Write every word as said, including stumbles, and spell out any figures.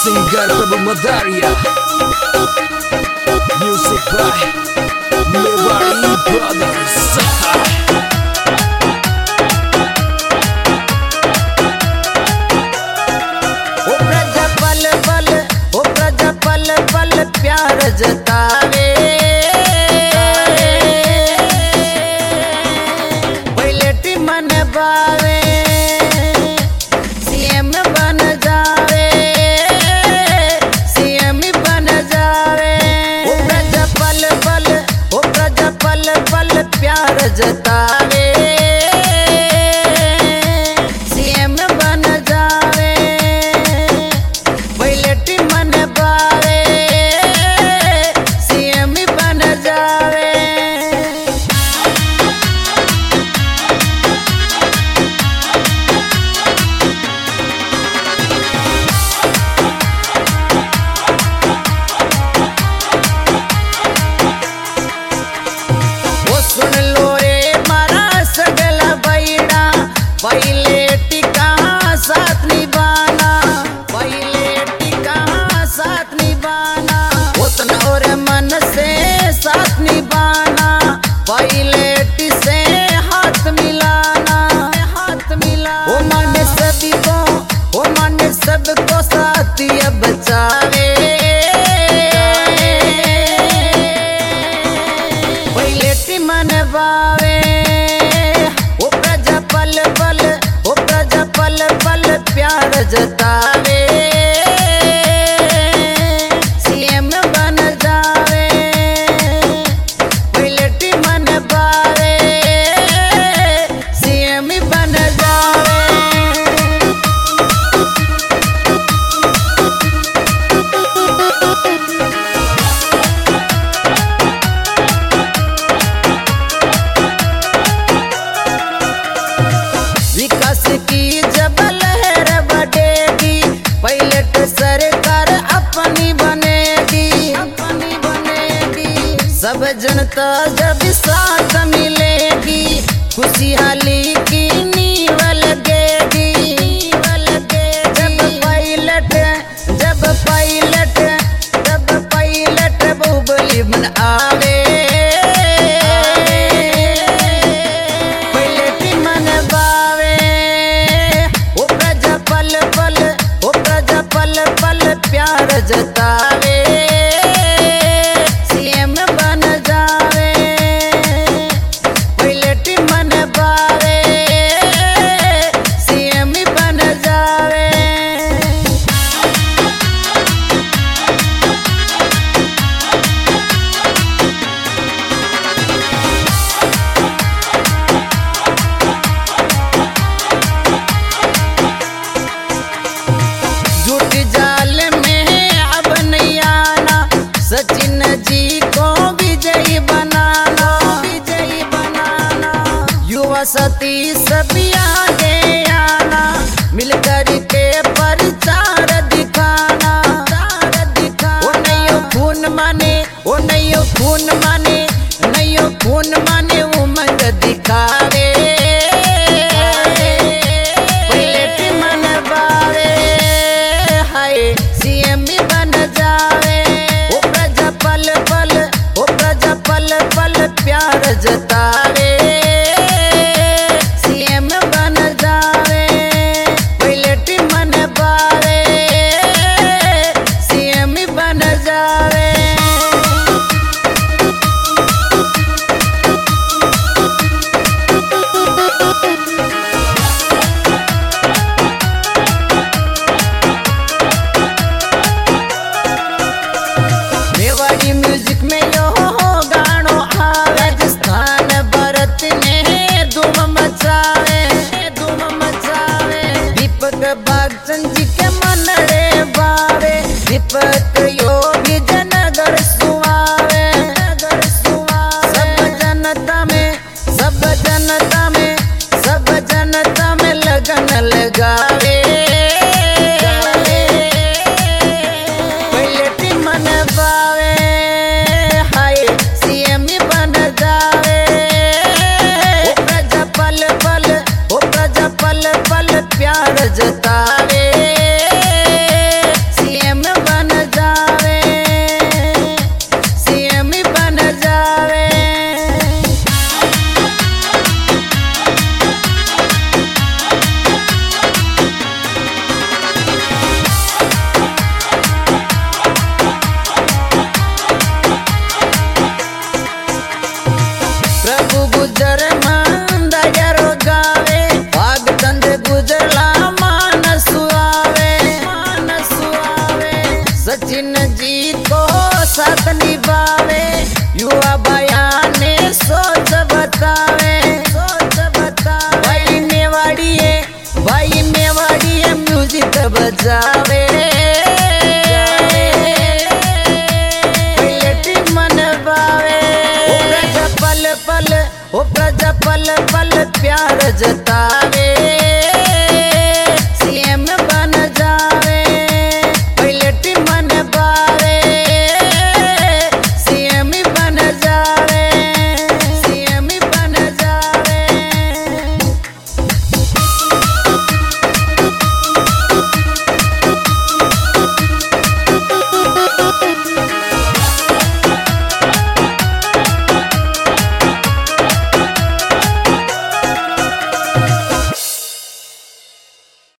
Singer Prabhu Madaria. Music by Mewari Brothers. ओ प्रजा पल पल, ओ प्रजा पल पल प्यार जतावे। पहले मन बावे सीएम बन जावे, सीएम बन जावे। ओ प्रजा पल पल, ओ प्रजा पल पल प्यार जतावे, सीएम बन जावे। पहले मन बावे सीएम बन जावे। वो सुन लो रे मारा सगला बैड़ा, पहले टिका साथ निभाना, पहले टिका साथ निभाना। उतना और मन से साथ निभाना, पहले टी से हाथ मिलाना, हाथ मिला। वो मन सभी को, वो मन सबको साथ अब बचावे। पहले मन बावे ओ प्रजा पल पल, ओ प्रजा पल पल प्यार जतावे, सीएम बन जावे। पहले मन बावे सीएम बन जावे। विकास की जब लहर बढ़ेगी, पहले तो सरकार अपनी बनेगी, अपनी बनेगी। सब जनता जब साथ मिलेगी, खुशहाली की नींव लगेगी, नींव लगेगी। जब पायलट, जब पायलट, जब पायलट बाहुबली बन आवे। प्यार जतावे, सीएम बन जावे। पहले मन बावे सीएम बन जावे। झूठ जाल में अब नहीं आना, सचिन जी को विजयी बनाना, विजयी बनाना। युवा सती सभी आगे आना, मिलकर के प्रचार दिखाना, दिखाना। वो नहीं खून माने, वो नहीं खून माने, नहीं खून माने उमंग दिखावे। पहले मन बावे हाय सीएम बन जावे। ओ प्रजा पल पल, ओ प्रजा पल पल प्यार जतावे, सीएम बन जावे। पहले मन बावे सीएम बन जावे। मेवाड़ी म्यूजिक में यो गानो आवे, राजस्थान भारत ने धूम मचावे, धूम मचावे। दीपक बागचंद जी के मनड़े बावे, दीपक योगी जनगर सुआवे, नगर सुआवे। सब जनता में, सब जनता में, सब जनता में लगन लगावे। पहले मन बावे हाय सीएम बन जावे। ओ प्रजा पल पल, ओ प्रजा पल पल प्यार जतावे, सीएम बजावे